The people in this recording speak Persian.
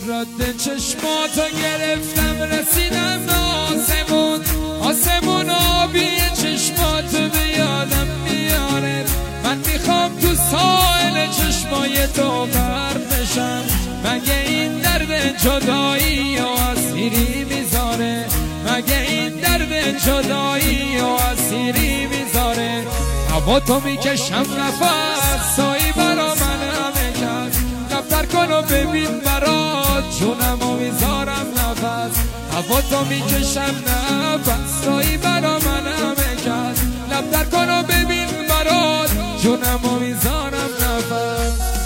رد چشماتو گرفتم رسیدم به آسمون، آسمون آبی چشماتو به یادم میاره. من میخوام تو ساحل چشمای تو غرق بشم. مگه این درد جدایی و اسیری میذاره؟ مگه این درد جدایی و اسیری میذاره؟ هوا تو میکشم نفس سایی برا من همه کس. دفتر کن و ببین برات جونمو میذارم نفس. هوا تو میکشم نفس سایی برا من همه کس. دفتر کن و ببین برات جونمو میذارم نفس.